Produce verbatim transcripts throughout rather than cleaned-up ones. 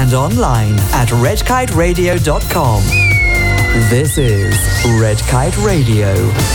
and online at red kite radio dot com. This is Red Kite Radio.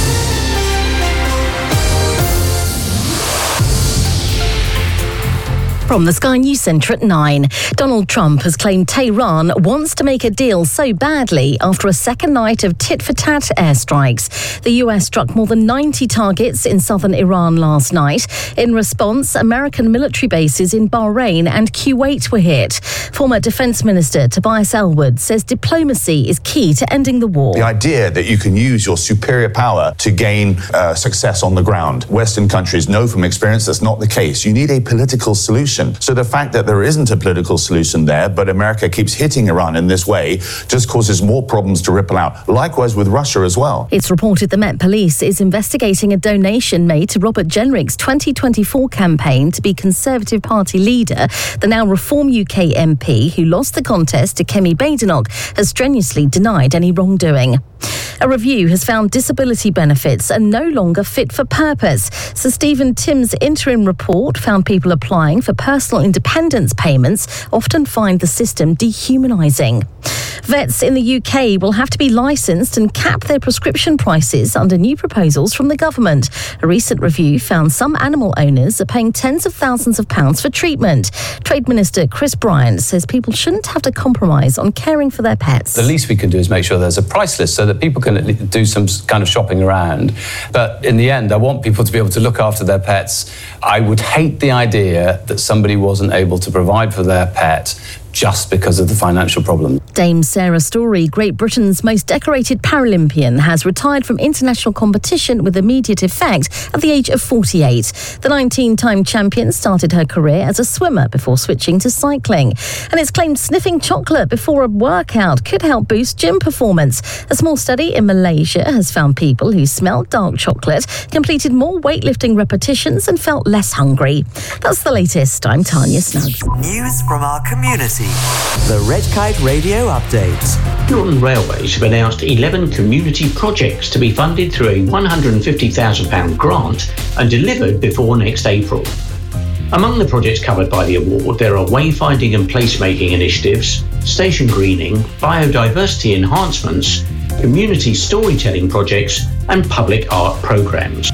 From the Sky News Centre at nine, Donald Trump has claimed Tehran wants to make a deal so badly after a second night of tit-for-tat airstrikes. The U S struck more than ninety targets in southern Iran last night. In response, American military bases in Bahrain and Kuwait were hit. Former Defence Minister Tobias Ellwood says diplomacy is key to ending the war. The idea that you can use your superior power to gain uh, success on the ground. Western countries know from experience that's not the case. You need a political solution. So the fact that there isn't a political solution there, but America keeps hitting Iran in this way, just causes more problems to ripple out. Likewise with Russia as well. It's reported the Met Police is investigating a donation made to Robert Jenrick's twenty twenty-four campaign to be Conservative Party leader. The now Reform U K M P, who lost the contest to Kemi Badenoch, has strenuously denied any wrongdoing. A review has found disability benefits are no longer fit for purpose. Sir Stephen Timms' interim report found people applying for personal independence payments often find the system dehumanising. Vets in the U K will have to be licensed and cap their prescription prices under new proposals from the government. A recent review found some animal owners are paying tens of thousands of pounds for treatment. Trade Minister Chris Bryant says people shouldn't have to compromise on caring for their pets. The least we can do is make sure there's a price list so that people can do some kind of shopping around. But in the end, I want people to be able to look after their pets. I would hate the idea that somebody wasn't able to provide for their pet just because of the financial problem. Dame Sarah Storey, Great Britain's most decorated Paralympian, has retired from international competition with immediate effect at the age of forty-eight. The nineteen-time champion started her career as a swimmer before switching to cycling. And it's claimed sniffing chocolate before a workout could help boost gym performance. A small study in Malaysia has found people who smelled dark chocolate completed more weightlifting repetitions and felt less hungry. That's the latest. I'm Tanya Snuggs. News from our community. The Red Kite Radio Update. Northern Railways have announced eleven community projects to be funded through a one hundred fifty thousand pounds grant and delivered before next April. Among the projects covered by the award, there are wayfinding and placemaking initiatives, station greening, biodiversity enhancements, community storytelling projects and public art programmes.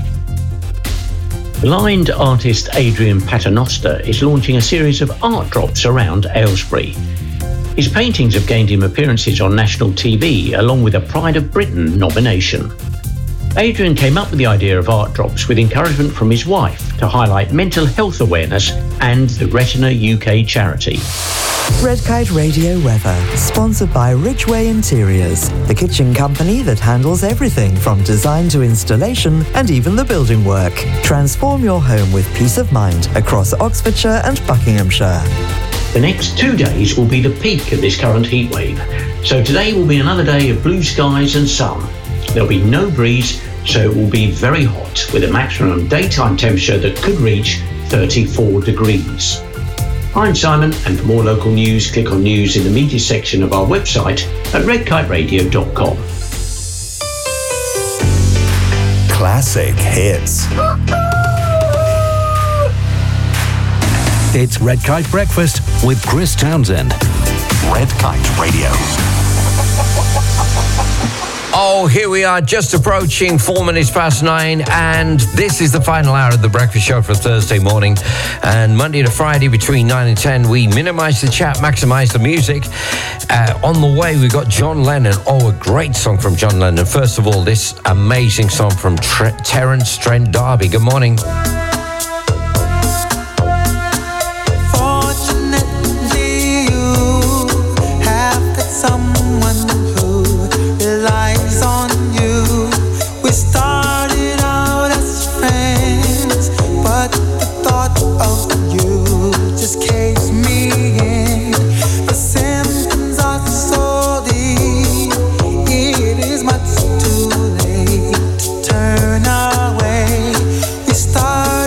Blind artist Adrian Paternoster is launching a series of art drops around Aylesbury. His paintings have gained him appearances on national T V, along with a Pride of Britain nomination. Adrian came up with the idea of art drops with encouragement from his wife to highlight mental health awareness and the Retina U K charity. Red Kite Radio weather, sponsored by Ridgeway Interiors, the kitchen company that handles everything from design to installation and even the building work. Transform your home with peace of mind across Oxfordshire and Buckinghamshire. The next two days will be the peak of this current heat wave. So today will be another day of blue skies and sun. There'll be no breeze, so it will be very hot with a maximum daytime temperature that could reach thirty-four degrees. I'm Simon, and for more local news, click on news in the media section of our website at red kite radio dot com. Classic hits. It's Red Kite Breakfast with Chris Townsend. Red Kite Radio. Oh, here we are, just approaching four minutes past nine, and this is the final hour of the breakfast show for Thursday morning. And Monday to Friday between nine and ten, we minimise the chat, maximise the music. Uh, on the way, we've got John Lennon. Oh, a great song from John Lennon. First of all, this amazing song from Tre- Terence Trent D'Arby. Good morning. Turn away, we start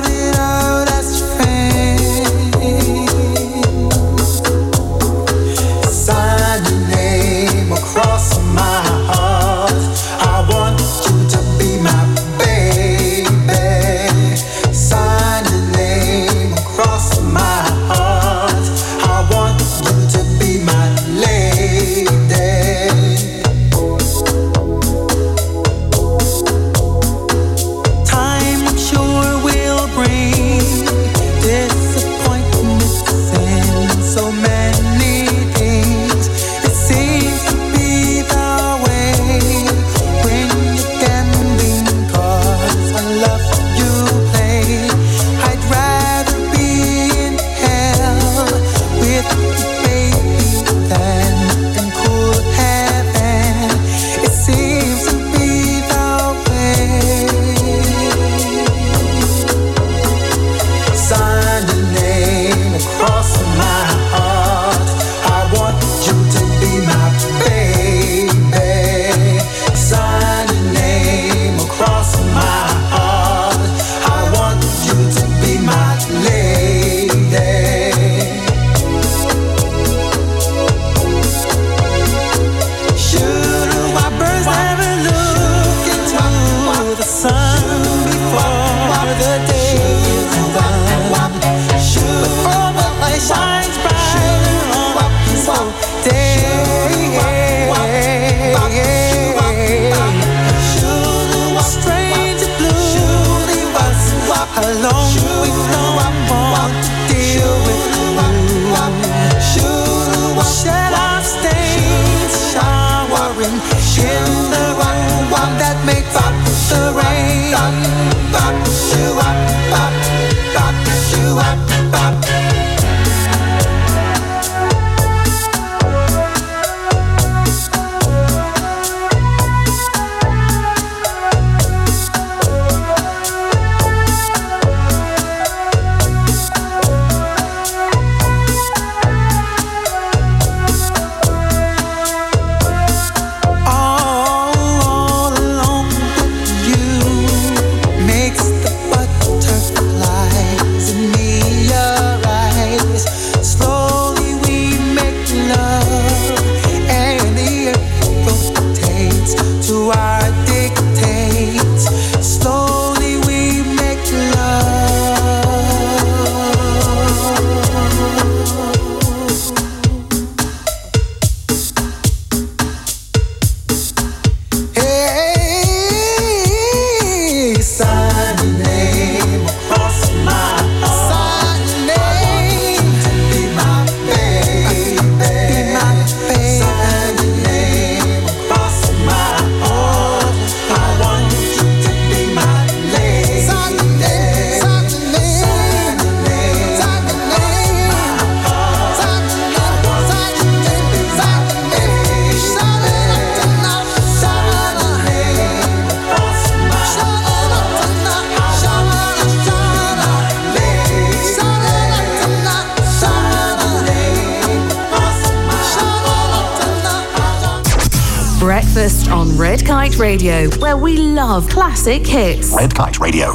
Breakfast on Red Kite Radio, where we love classic hits. Red Kite Radio.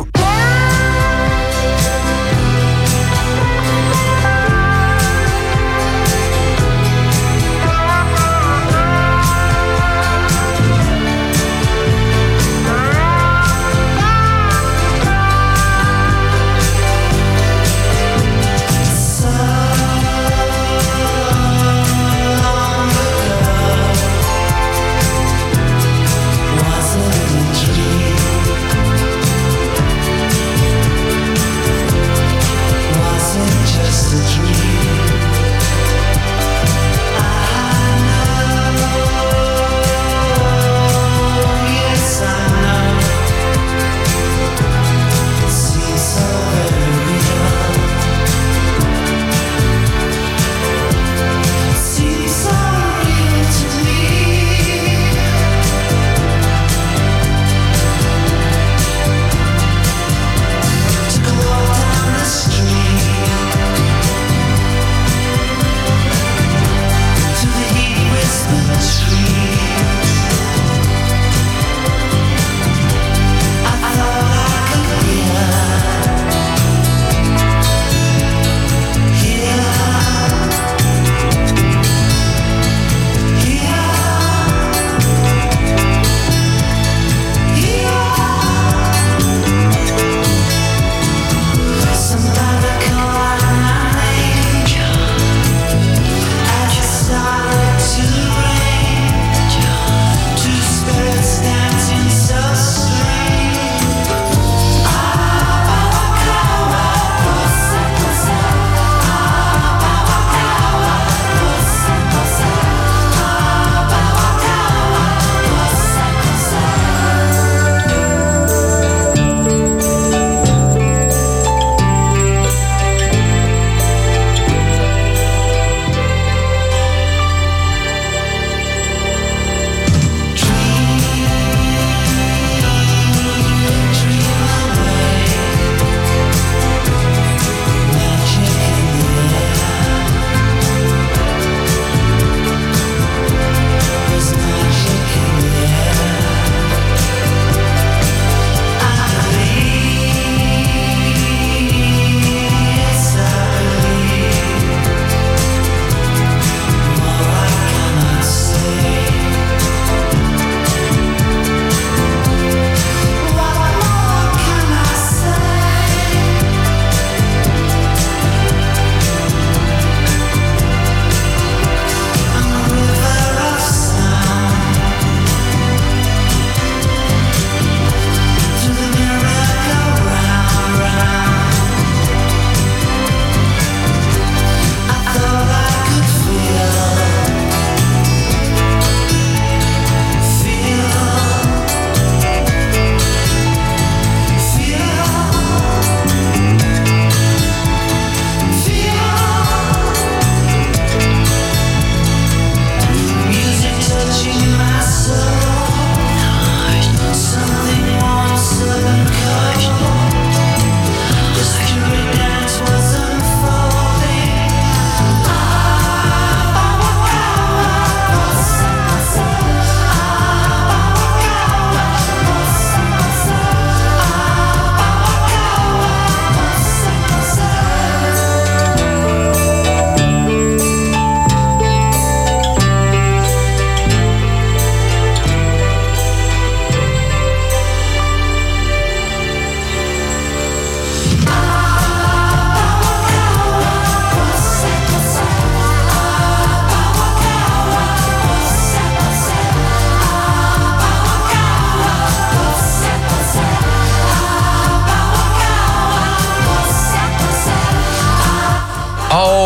Was it a dream?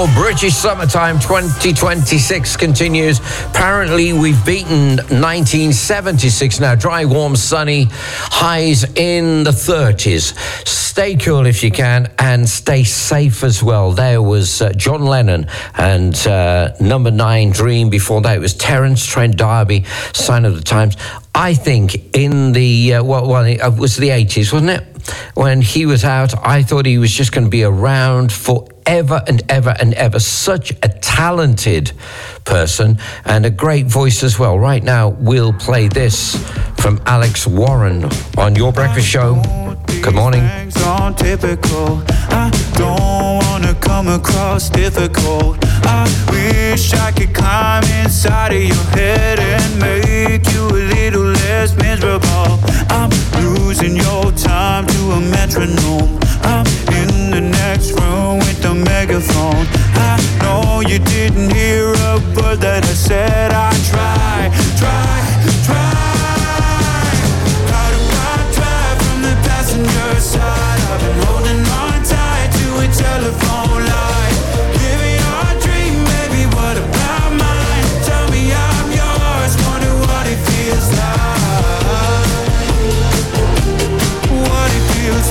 British Summertime twenty twenty-six continues. Apparently, we've beaten nineteen seventy-six now. Dry, warm, sunny, highs in the thirties. Stay cool if you can, and stay safe as well. There was uh, John Lennon and uh, Number Nine, Dream. Before that, it was Terence Trent D'Arby, Sign of the Times. I think in the, uh, well, well, it was the eighties, wasn't it? When he was out, I thought he was just going to be around forever and ever and ever. Such a talented person and a great voice as well. Right now, we'll play this from Alex Warren on Your Breakfast Show. Good morning. Typical. I don't want to come across difficult. I wish I could climb inside of your head and make you a little less miserable. I'm losing your time to a metronome. I'm in the next room with the megaphone. I know you didn't hear a word that I said. I try, try, try. Passenger side, I've been holding on tight to a telephone line. Living your dream, baby, what about mine? Tell me I'm yours, wonder what it feels like. What it feels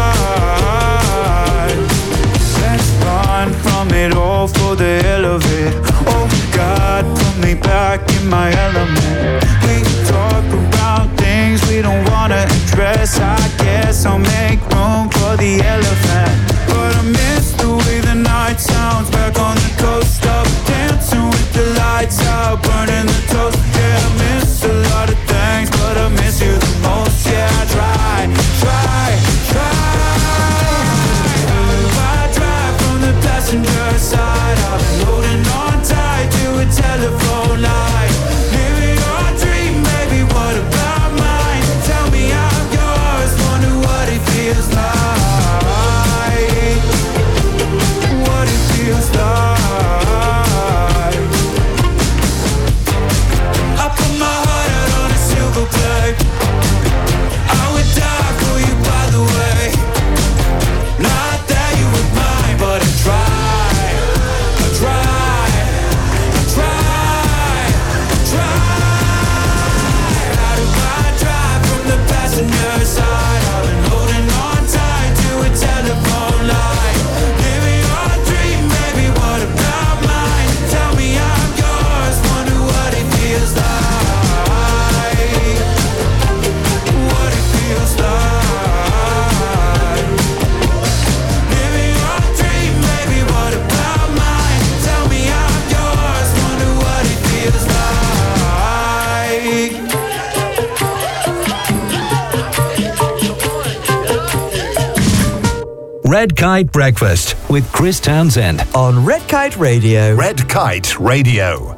like. Let's run from it all for the hell of it. Oh God, put me back in my element. We talk about things we don't wanna address. I guess I'll make room for the elephant. But I miss the way the night sounds back on the coast. Up dancing with the lights out, burning the toast. Yeah, I miss a lot of things, but I miss you the most. Yeah, I try, try, try. I drive from the passenger side. I've been holding on tight to a telephone line. Living your dream, baby, what about mine? Tell me I'm yours, wonder what it feels like. What it feels like. I put my heart out on a silver plate. I would die for you, by the way. Not that you were mine, but I tried. I tried. I tried. I tried. How do I drive from the passenger side? I've been holding on tight to a telephone line. Living your dream, baby, what about mine? Tell me I'm yours, wonder what it feels like. What it feels like. Living your dream, baby, what about mine? Tell me I'm yours, wonder what it feels like. Red Kite Breakfast with Chris Townsend on Red Kite Radio. Red Kite Radio.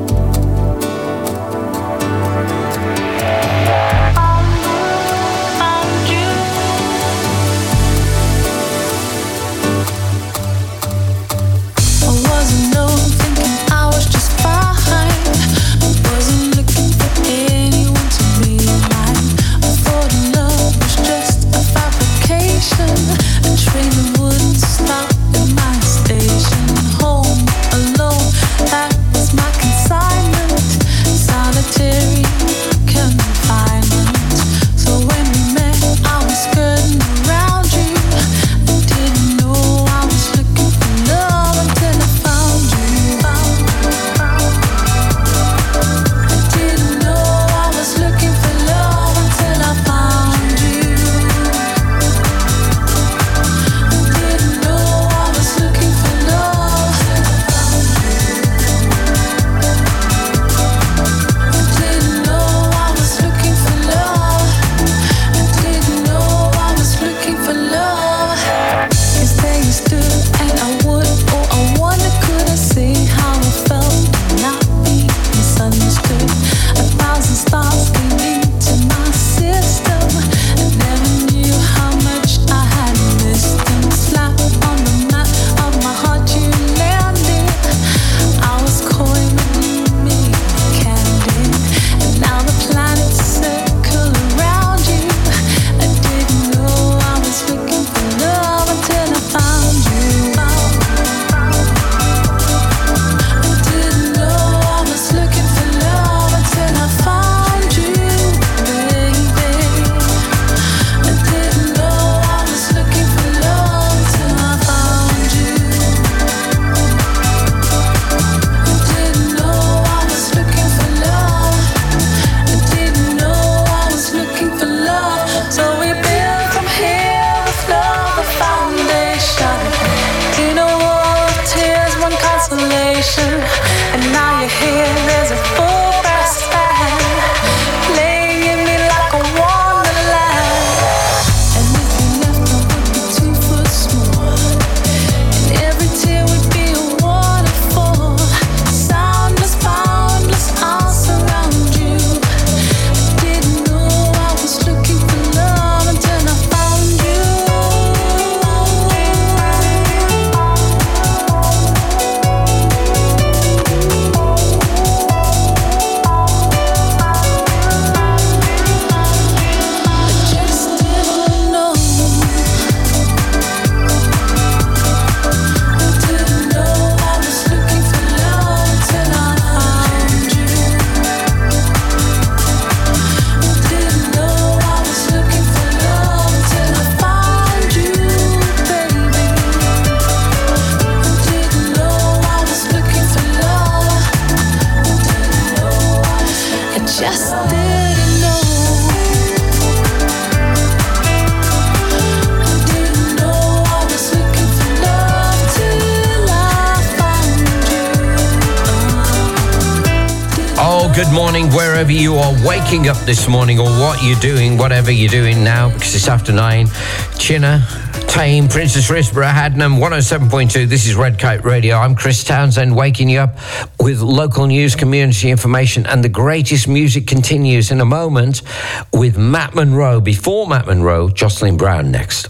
I wasn't known thinking I was just fine. I wasn't looking for anyone to be mine. I thought love was just a fabrication, a train that wouldn't stop at my station. Home alone, that was my consignment. just didn't know. I didn't know I was looking for love till I found you. Oh, good morning, wherever you are waking up this morning or what you're doing, whatever you're doing now, because it's after nine. Chinna, Tame, Princess Risborough, Hadnam, one oh seven point two. This is Red Kite Radio. I'm Chris Townsend, waking you up with local news, community information, and the greatest music continues in a moment with Matt Monro. Before Matt Monro, Jocelyn Brown next.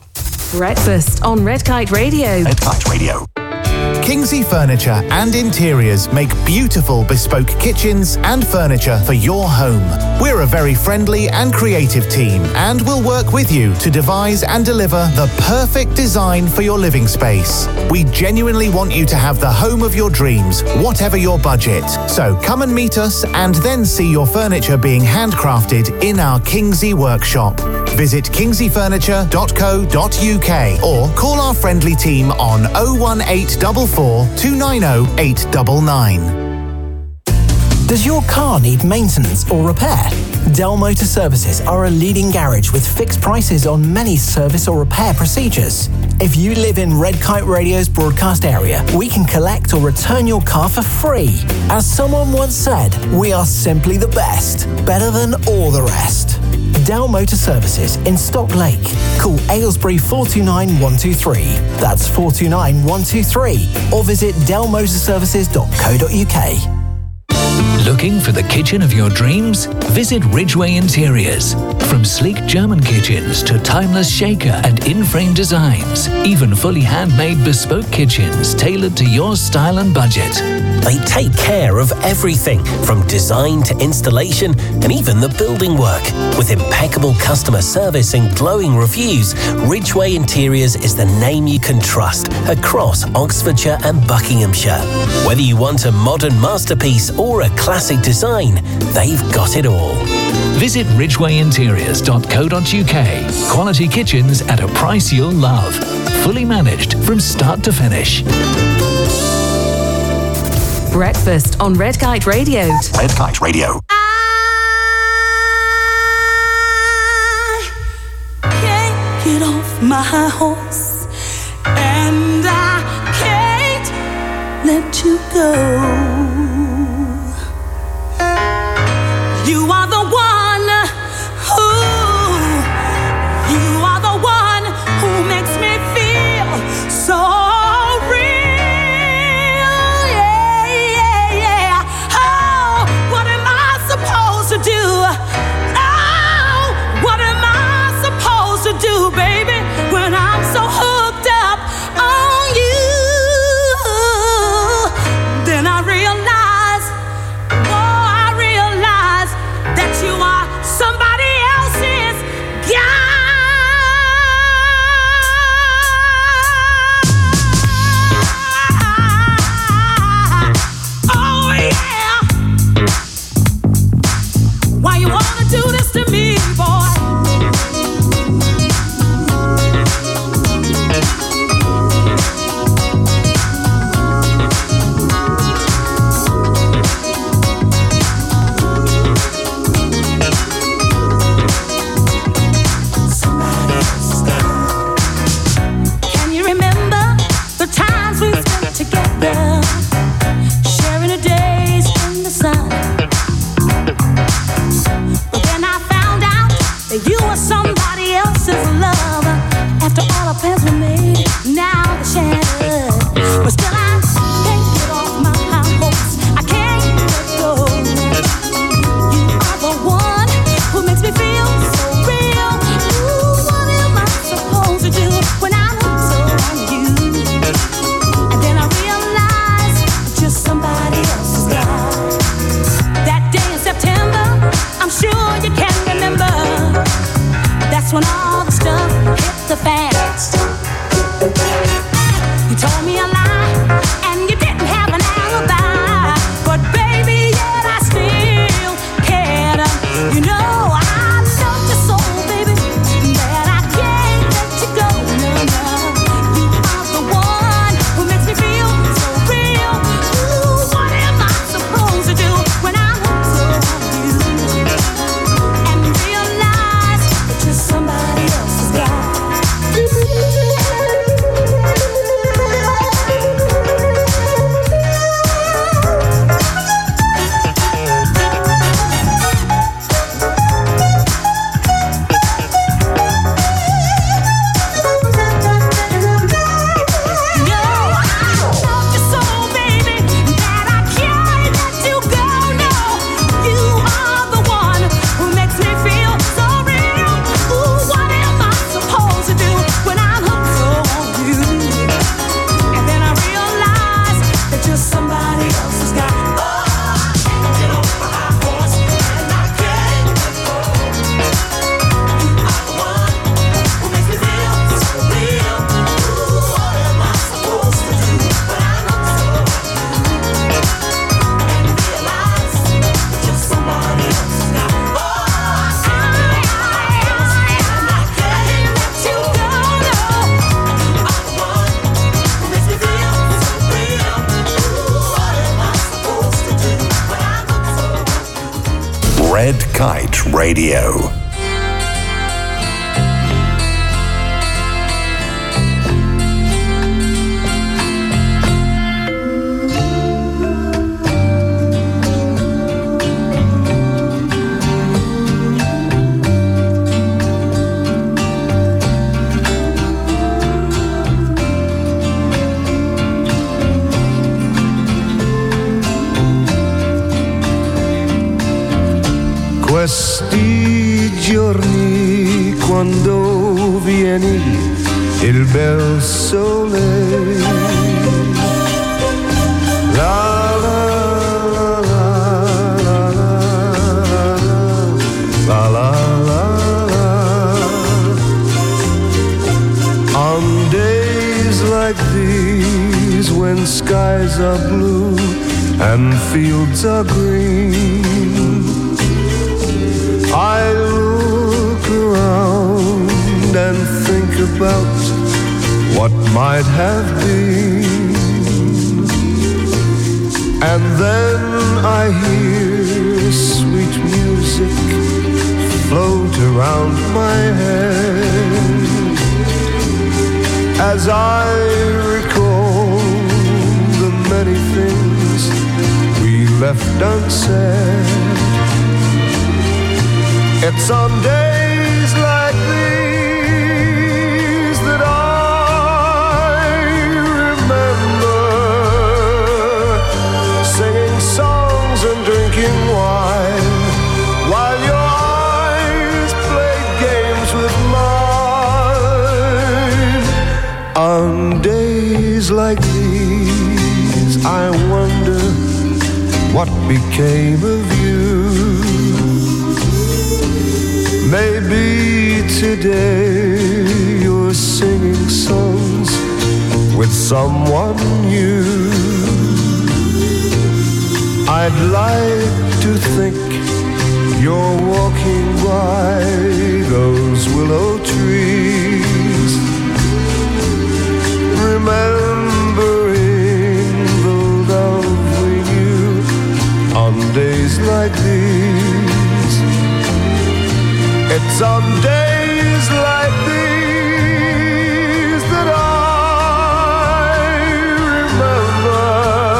Breakfast on Red Kite Radio. Red Kite Radio. Kingsley Furniture and Interiors make beautiful bespoke kitchens and furniture for your home. We're a very friendly and creative team and will work with you to devise and deliver the perfect design for your living space. We genuinely want you to have the home of your dreams, whatever your budget. So come and meet us and then see your furniture being handcrafted in our Kingsley workshop. Visit kingsley furniture dot co dot uk or call our friendly team on oh one eight four four, two nine oh, eight nine nine. Does your car need maintenance or repair? Dell Motor Services are a leading garage with fixed prices on many service or repair procedures. If you live in Red Kite Radio's broadcast area, we can collect or return your car for free. As someone once said, we are simply the best, better than all the rest. Dell Motor Services in Stock Lake. Call Aylesbury four two nine, one two three. That's four two nine, one two three. Or visit dell motor services dot co dot uk. Looking for the kitchen of your dreams? Visit Ridgeway Interiors. From sleek German kitchens to timeless shaker and in-frame designs, even fully handmade bespoke kitchens tailored to your style and budget. They take care of everything from design to installation and even the building work. With impeccable customer service and glowing reviews, Ridgeway Interiors is the name you can trust across Oxfordshire and Buckinghamshire. Whether you want a modern masterpiece or a classic design, they've got it all. Visit ridgeway interiors dot co dot uk. Quality kitchens at a price you'll love. Fully managed from start to finish. Breakfast on Red Kite Radio. Red Kite Radio. Can't get off my horse, and I can't let you go. You are the one who, you are the one who makes me feel so real, yeah, yeah, yeah. Oh, what am I supposed to do? Oh, what am I supposed to do, baby, when I'm so hooked up on you? Then I realize Red Kite Radio. Questi giorni quando vieni il bel sole, la la la la la la la la. On days like these when skies are blue and fields are green, I look around and think about what might have been, and then I hear sweet music float around my head as I recall the many things we left unsaid. It's on days like these that I remember singing songs and drinking wine while your eyes played games with mine. On days like these I wonder what became of you. Maybe today you're singing songs with someone new. I'd like to think you're walking by those willow trees, remembering the love we knew on days like these. It's on days like these that I remember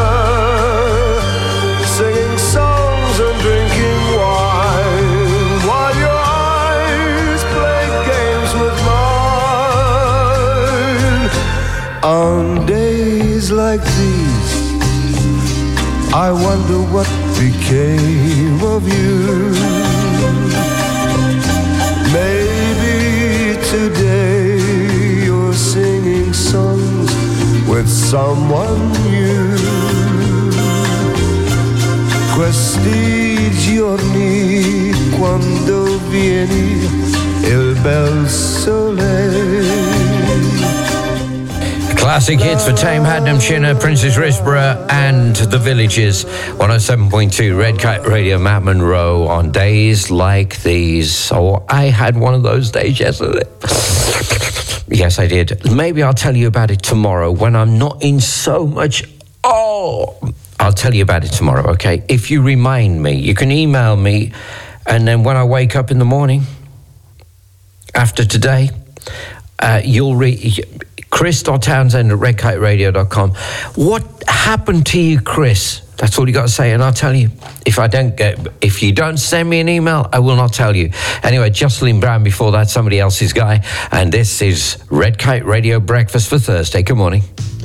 singing songs and drinking wine while your eyes played games with mine. On days like these, I wonder what became of you. Maybe today you're singing songs with someone new. Questi giorni quando vieni il bel sole. Classic hits for Tame Hadnam Shinner, Princess Risborough and The Villages. one oh seven point two Red Kite Radio, Matt Monroe, on days like these. Oh, I had one of those days yesterday. Yes, I did. Maybe I'll tell you about it tomorrow when I'm not in so much... Oh, I'll tell you about it tomorrow, okay? If you remind me, you can email me, and then when I wake up in the morning, after today, uh, you'll read... Chris.Townsend at red kite radio dot com. What happened to you, Chris? That's all you got to say, and I'll tell you. If I don't get, if you don't send me an email, I will not tell you. Anyway, Jocelyn Brown before that, Somebody Else's Guy, and this is Red Kite Radio Breakfast for Thursday. Good morning.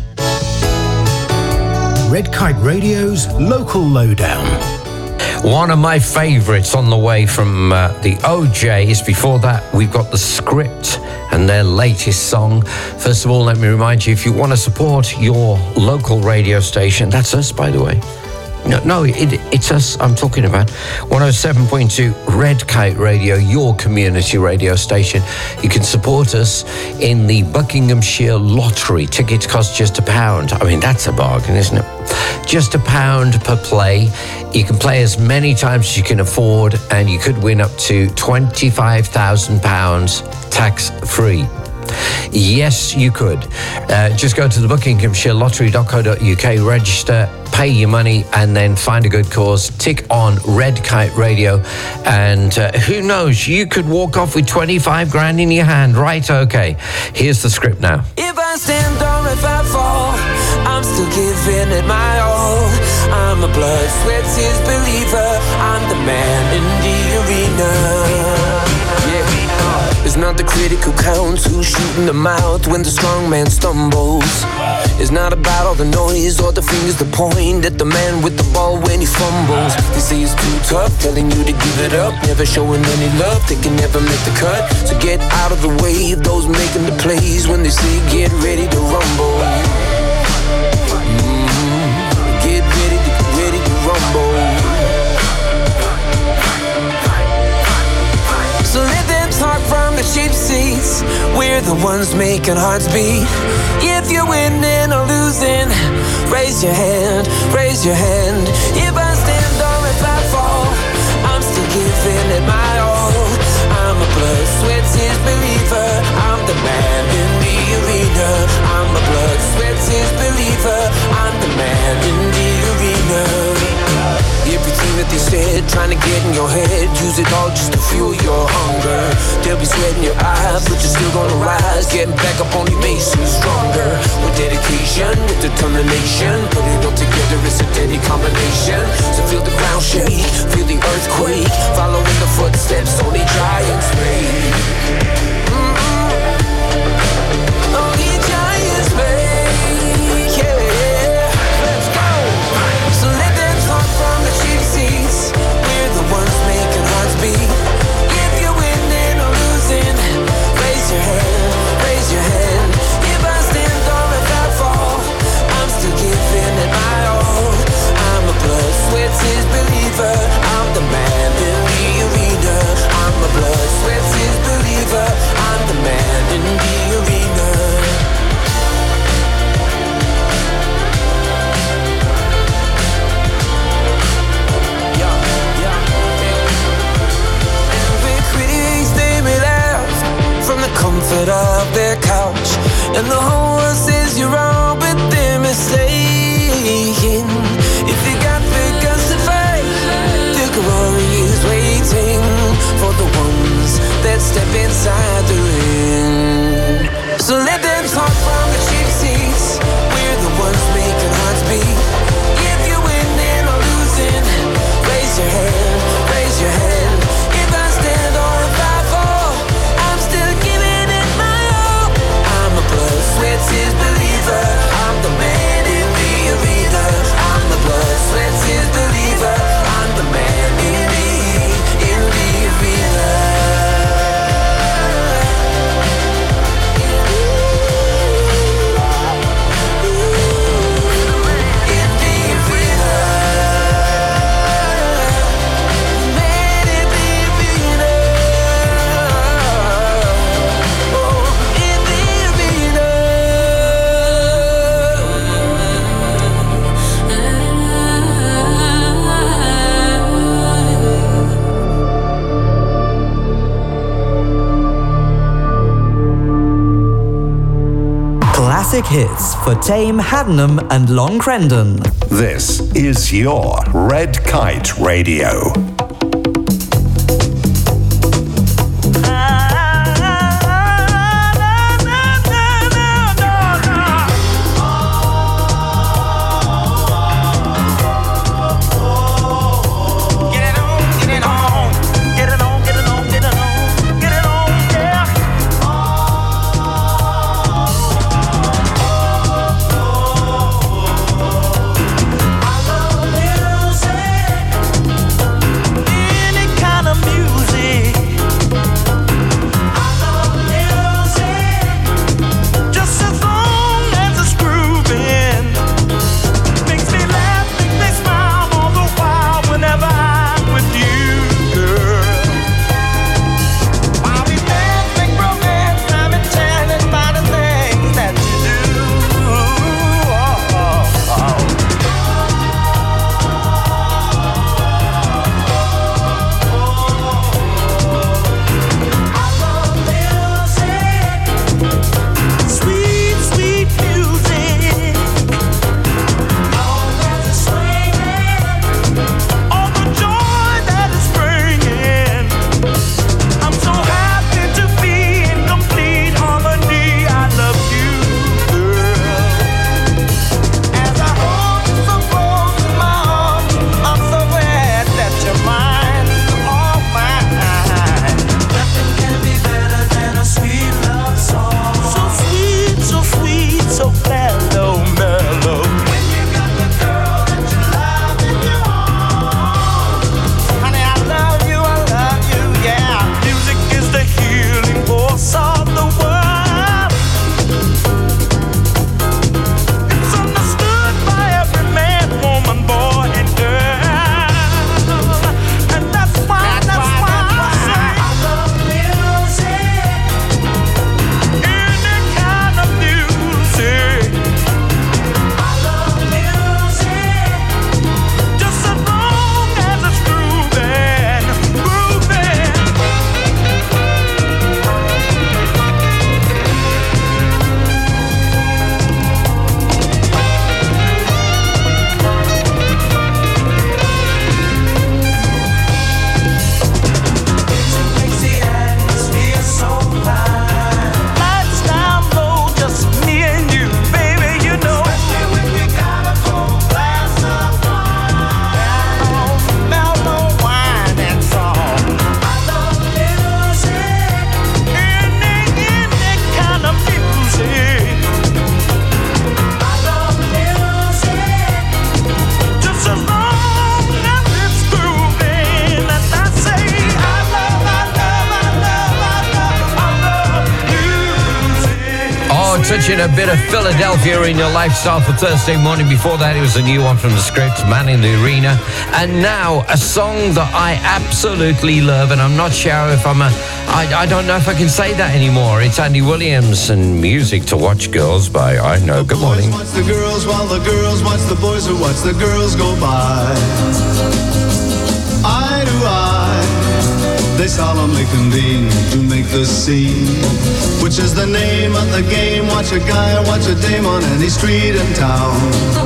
Red Kite Radio's Local Lowdown. One of my favourites on the way from uh, the O Js. Before that, we've got The Script and their latest song. First of all, let me remind you, if you want to support your local radio station, that's us, by the way. No, no, it, it's us I'm talking about. one oh seven point two Red Kite Radio, your community radio station. You can support us in the Buckinghamshire Lottery. Tickets cost just a pound. I mean, that's a bargain, isn't it? Just a pound per play. You can play as many times as you can afford, and you could win up to twenty-five thousand pounds tax-free. Yes, you could. Uh, just go to the Buckinghamshire lottery dot co dot uk, register, pay your money, and then find a good cause. Tick on Red Kite Radio, and uh, who knows, you could walk off with twenty-five grand in your hand. Right, okay. Here's the script now. If I stand or if I fall, I'm still giving it my all. I'm a blood, sweat, tears believer. I'm the man in the arena. Yeah. It's not the critic who counts, who's shooting the mouth when the strong man stumbles. It's not about all the noise or the fingers that point at the man with the ball when he fumbles. They say it's too tough, telling you to give it up, never showing any love, they can never make the cut. So get out of the way of those making the plays when they say get ready to rumble. Mm-hmm. Get ready to get ready to rumble. So let them talk from the cheap seats. We're the ones making hearts beat. If you're winning or losing, raise your hand, raise your hand. If I stand or if I fall, I'm still giving it my all. I'm a blood, sweat, tears believer. I'm the man in the arena. I'm a blood, sweat, tears believer. I'm the man in the arena. Everything that they said, trying to get in your head, use it all just to fuel your hunger. They'll be sweating your eyes, but you're still gonna rise. Getting back up on your makes you stronger. With dedication, with determination, put it all together, it's a deadly combination. So feel the ground shake, feel the earthquake, following the footsteps only giants make. Mm-hmm. Only giants make, yeah. Let's go. So let them talk from the cheap seats. We're the ones making hearts beat. If you're winning or losing, raise your hand, raise your hand. If I stand or if I fall, I'm still giving it my all. I'm a blood, sweat, tears believer. I'm the man in the arena. I'm a blood, sweat, tears believer. I'm the man in the arena. From the comfort of their couch, and the whole world says you're wrong, but they're mistaken. If you got the guts to fight, the glory is waiting for the ones that step inside the ring. So let them talk from the cheap seats. We're the ones making hearts beat. If you're winning or losing, raise your hand, raise your hand. If I stand or if I fall, I'm still giving it my all. I'm a blood, sweat, tears believer. I'm the man in the arena. I'm the blood, sweat, tears believer. I'm the man in the, in the arena. Classic hits for Tame, Haddenham and Long Crendon. This is your Red Kite Radio. touching a bit of Philadelphia in your lifestyle for Thursday morning. Before that, it was a new one from the Script, Man in the Arena. And now, a song that I absolutely love, and I'm not sure if I'm a... I, I don't know if I can say that anymore. It's Andy Williams and Music to Watch Girls by I Know. Good morning. Watch the girls while the girls watch the boys who watch the girls go by. Eye to eye, they solemnly convene to make the scene, which is the name of the game. Watch a guy or watch a dame on any street in town.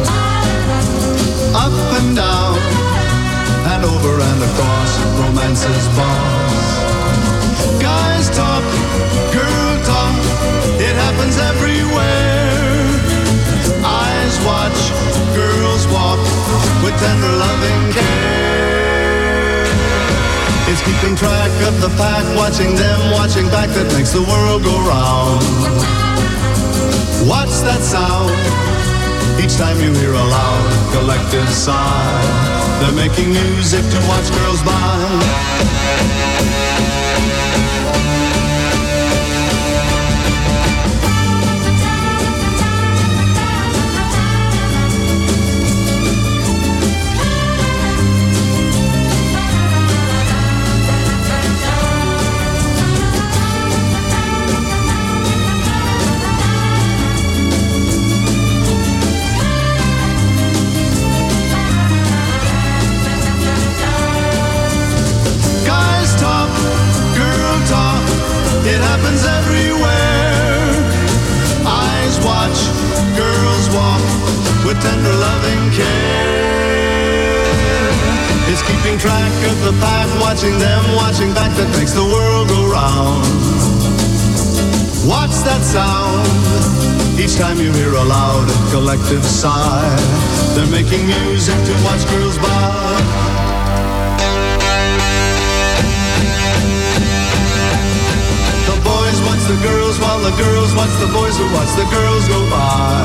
Up and down, and over and across, romance's boss. Guys talk, girl talk, it happens everywhere. Eyes watch, girls walk with tender loving care. It's keeping track of the pack, watching them, watching back, that makes the world go round. What's that sound? Each time you hear a loud collective sigh, they're making music to watch girls by. It happens everywhere. Eyes watch, girls walk with tender loving care. It's keeping track of the pack, watching them, watching back, that makes the world go round. What's that sound? Each time you hear a loud collective sigh, they're making music to watch girls by. Watch the girls while the girls watch the boys who watch the girls go by.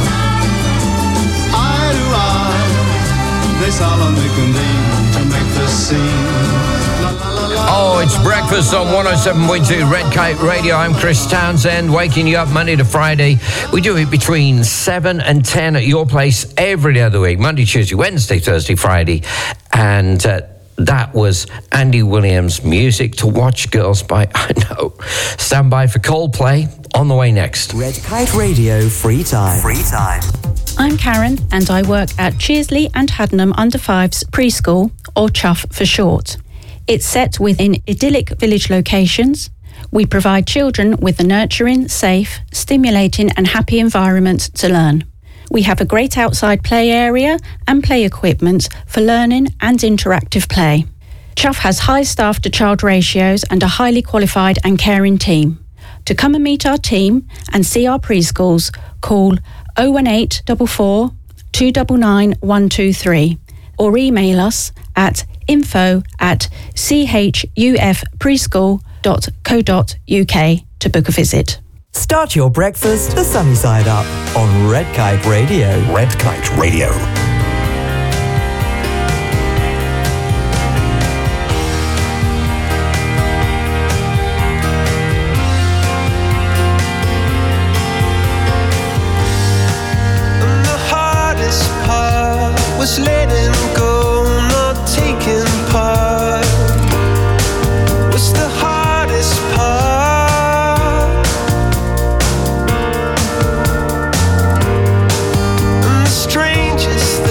Eye to eye, they solemnly convene to make the scene. La, la, la, la, oh, it's breakfast on one oh seven point two Red Kite Radio. I'm Chris Townsend, waking you up Monday to Friday. We do it between seven and ten at your place every day of the week. Monday, Tuesday, Wednesday, Thursday, Friday. And... Uh, That was Andy Williams, Music to Watch Girls by I Know. Stand by for Coldplay on the way next. Red Kite Radio Free Time. Free Time. I'm Karen and I work at Cheersley and Haddenham Under Fives Preschool, or Chuff for short. It's set within idyllic village locations. We provide children with a nurturing, safe, stimulating and happy environment to learn. We have a great outside play area and play equipment for learning and interactive play. Chuff has high staff-to-child ratios and a highly qualified and caring team. To come and meet our team and see our preschools, call oh one eight four four, two nine nine, one two three or email us at info at chufpreschool dot co dot uk to book a visit. Start your breakfast the sunny side up on Red Kite Radio. Red Kite Radio. And the hardest part was letting go, not taking part. Was the hardest part. Strangest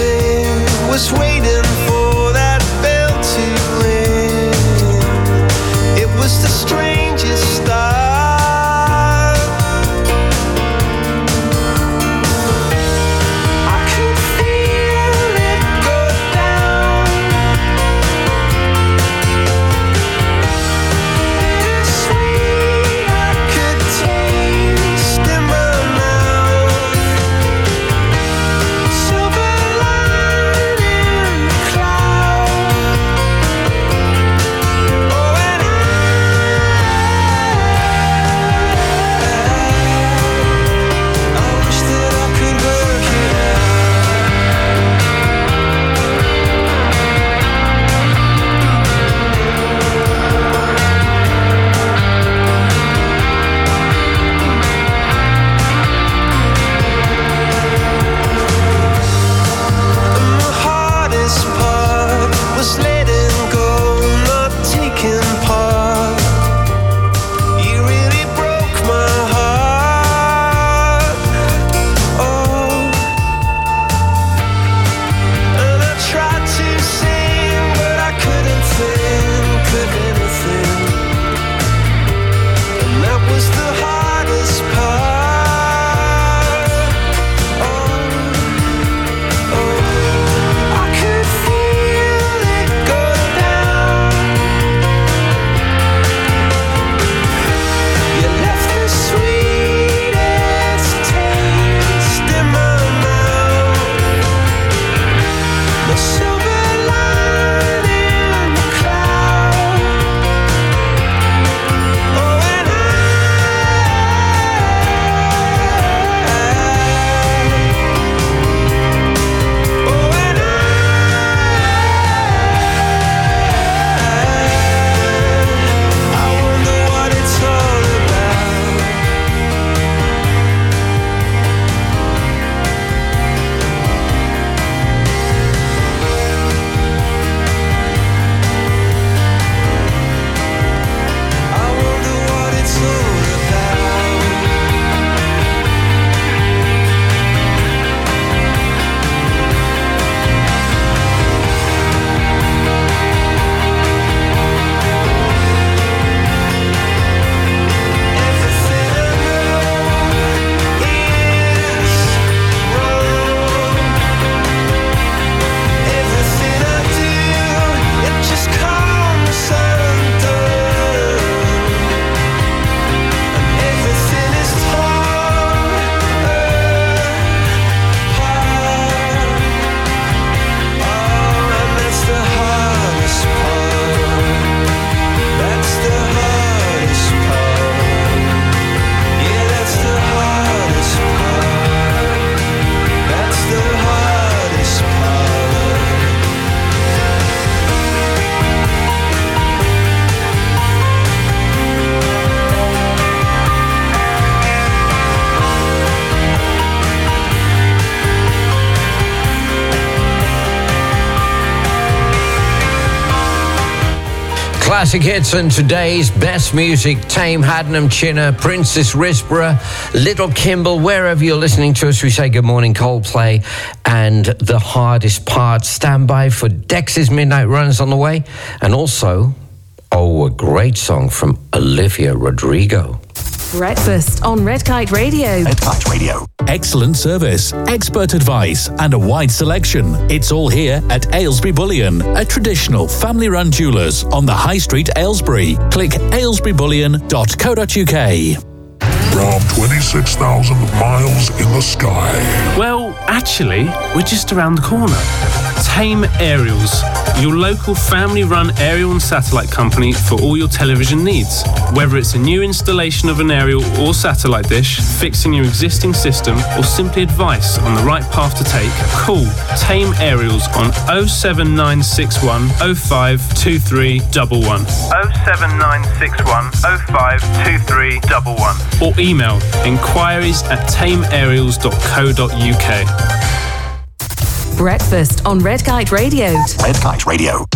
classic hits and today's best music. Tame, Hadnam, Chinna, Princess Risborough, Little Kimble, wherever you're listening to us, we say good morning, Coldplay. And The Hardest Part. Stand by for Dex's Midnight Runs on the way. And also, oh, a great song from Olivia Rodrigo. Breakfast on Red Kite Radio. Red Kite Radio. Excellent service, expert advice, and a wide selection. It's all here at Aylesbury Bullion, a traditional family-run jewellers on the High Street, Aylesbury. Click aylesbury bullion dot co dot uk. From twenty-six thousand miles in the sky. Well, actually, we're just around the corner. Tame Aerials, your local family-run aerial and satellite company for all your television needs. Whether it's a new installation of an aerial or satellite dish, fixing your existing system, or simply advice on the right path to take, call Tame Aerials on oh seven nine six one oh five two three one one. oh seven nine six one oh five two three one one. Or email inquiries at tame aerials dot co dot uk. Breakfast on Red Kite Radio. Red Kite Radio.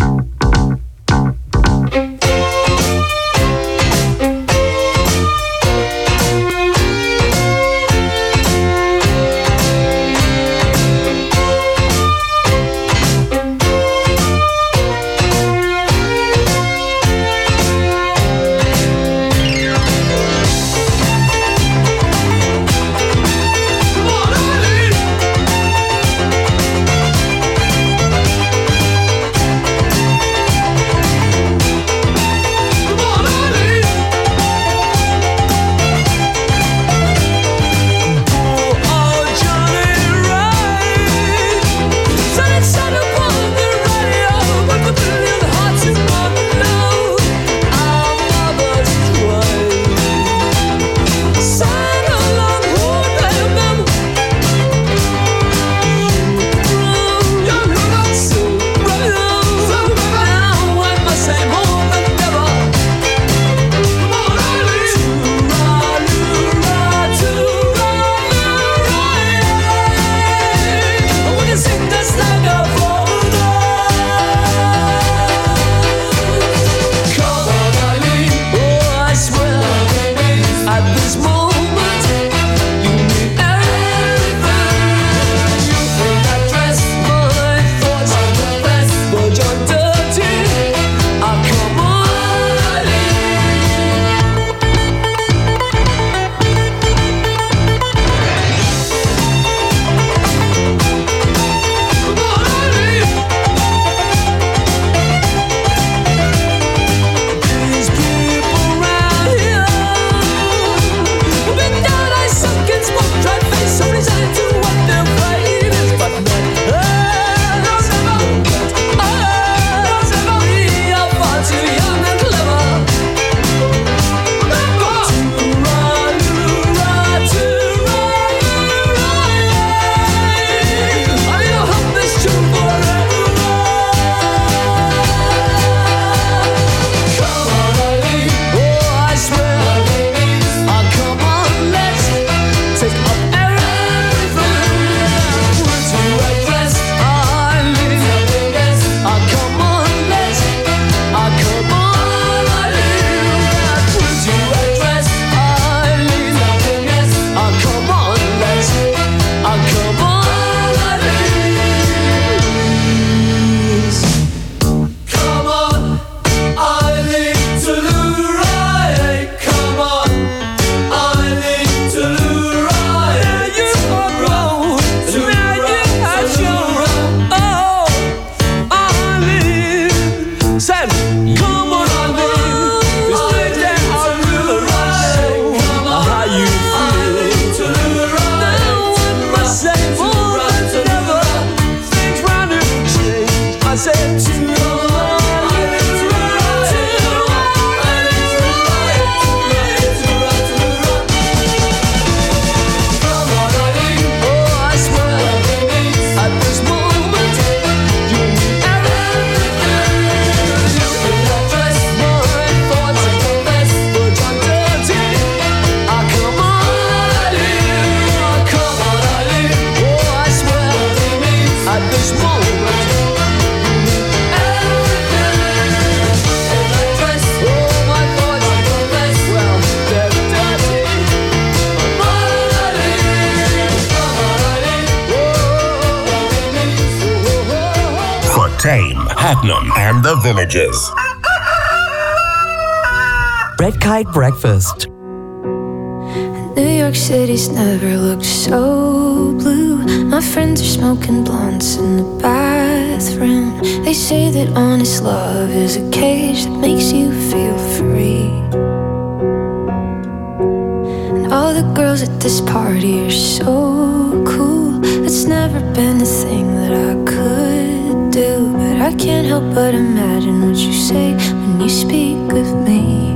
Tame, Hadnam, and the Villagers. Red Kite Breakfast. New York City's never looked so blue. My friends are smoking blunts in the bathroom. They say that honest love is a cage that makes you feel free. And all the girls at this party are so cool. It's never been a thing that I could do, but I can't help but imagine what you say when you speak of me.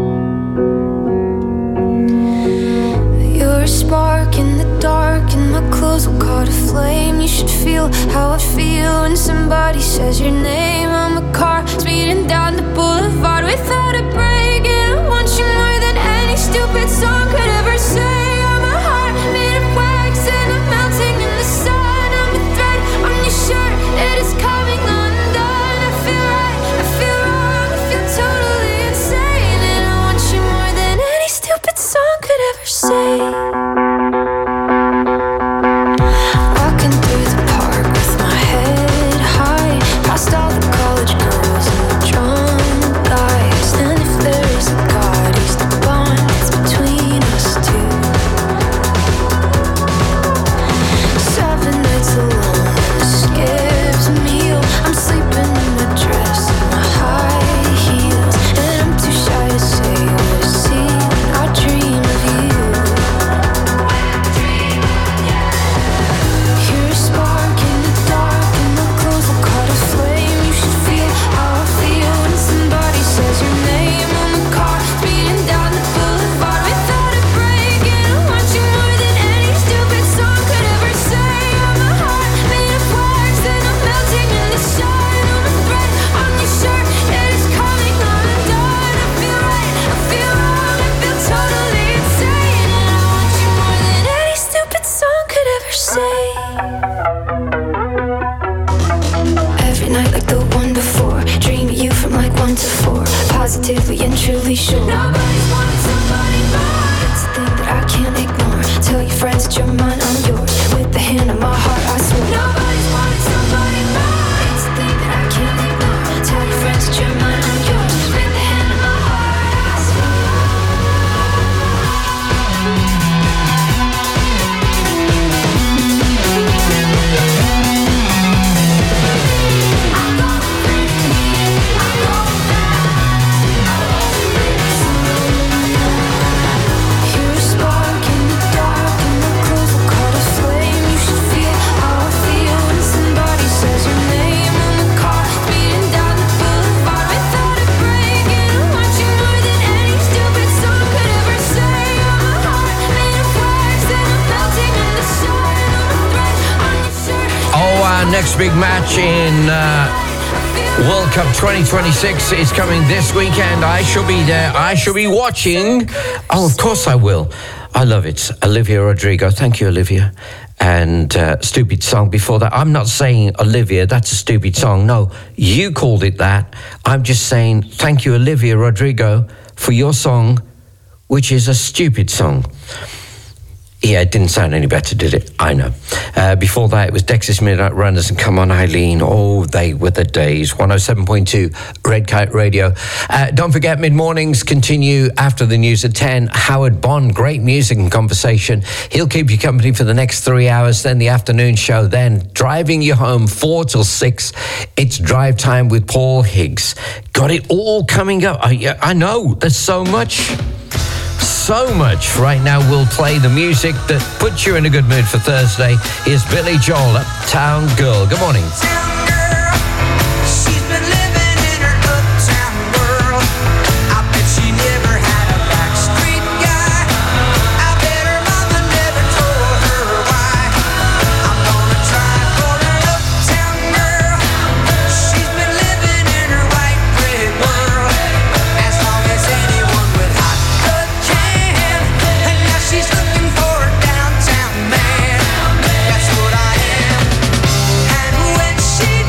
You're a spark in the dark, and my clothes will caught a flame. You should feel how I feel when somebody says your name. I'm a car speeding down the boulevard without a break, and I want you more than any stupid song could ever say. I'm a heart made of wax, and I'm melting in the sun. I'm a thread on your shirt, it is coming undone. I feel right, I feel wrong, I feel totally insane, and I want you more than any stupid song could ever say. Walking through the park with my head high, past all the college girls and the drunk guys. And if there is a God, he's the bond that's between us two. Seven nights alone and a skipped meal. I'm sleeping in my dress and my high heels, and I'm too shy to say what I see when I dream of you. You're a spark in the dark, and my clothes will caught a flame. You should feel how I feel when somebody says your name. I'm a car speeding down the boulevard without a break, and I want you more than any stupid song could ever say. I'm a heart made of wax, and I'm melting in the sun. I'm a thread on your shirt, it is coming undone. I feel right, I feel wrong, I feel totally insane, and I want you more than any stupid song could ever say. Every night like the one before, dream of you from like one to four, positively and truly sure. Nobody's wanted somebody more. It's a thing that I can't ignore. Tell your friends that you're mine, I'm yours. With the hand on my heart, I swear. Nobody's wanted somebody more. It's a thing that I can't ignore. Tell your friends that you're mine, I'm yours. With the hand on my heart, I swear. You're a spark in the dark, and my clothes will caught a flame. You should feel how I feel when somebody says your name. I'm a car speeding down the boulevard without a break, and I want you more than any stupid song could ever say. I'm a heart made of wax, and I'm melting in the sun. I'm a thread on your shirt. Oh, our next big match in uh, World Cup twenty twenty-six is coming this weekend. I shall be there. I shall be watching. Oh, of course I will. I love it. Olivia Rodrigo. Thank you, Olivia. And uh, stupid song before that. I'm not saying, Olivia, that's a stupid song. No, you called it that. I'm just saying, thank you, Olivia Rodrigo, for your song, which is a stupid song. Yeah, it didn't sound any better, did it? I know. Uh, before that, it was Dexys Midnight Runners and Come On Eileen. Oh, they were the days. one oh seven point two Red Kite Radio. Uh, don't forget, mid-mornings continue after the news at ten. Howard Bond, great music and conversation. He'll keep you company for the next three hours. Then the afternoon show. Then driving you home four till six. It's Drive Time with Paul Higgs. Got it all coming up. I, I know, there's so much. So much. Right now we'll play the music that puts you in a good mood for Thursday. Here's Billy Joel, Uptown Girl. Good morning. She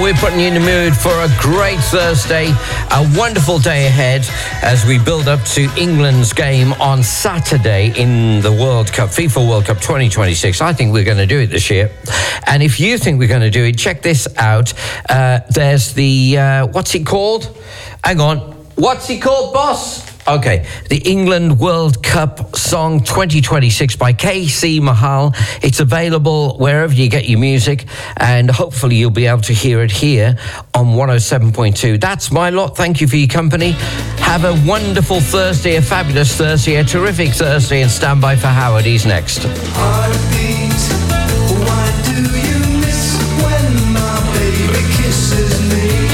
we're putting you in the mood for a great Thursday, a wonderful day ahead as we build up to England's game on Saturday in the World Cup, FIFA World Cup twenty twenty-six. I think we're going to do it this year. And if you think we're going to do it, check this out. Uh, there's the, uh, what's it called? Hang on. What's it called, boss? Okay, the England World Cup song twenty twenty-six by K C Mahal. It's available wherever you get your music, and hopefully you'll be able to hear it here on one oh seven point two. That's my lot. Thank you for your company. Have a wonderful Thursday, a fabulous Thursday, a terrific Thursday, and stand by for Howard. He's next. Heartbeat, why do you miss when my baby kisses me?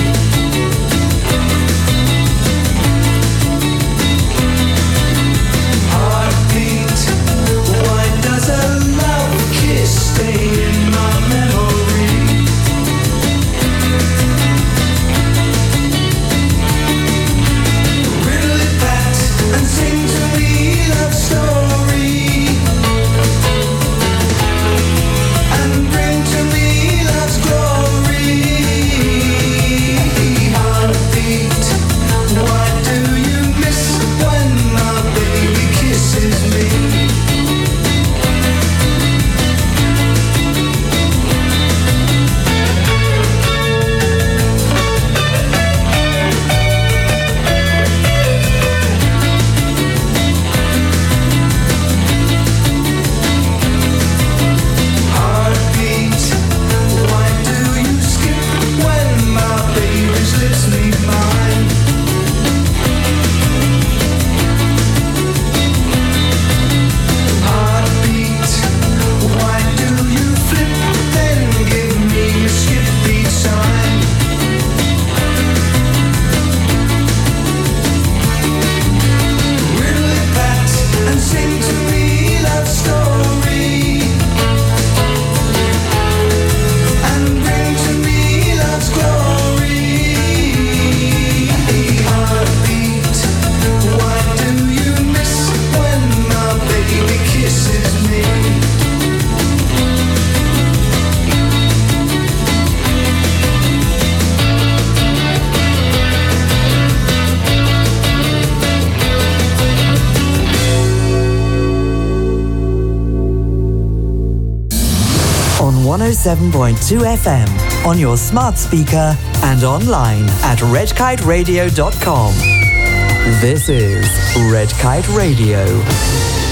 one oh seven point two F M, on your smart speaker and online at red kite radio dot com. This is Red Kite Radio.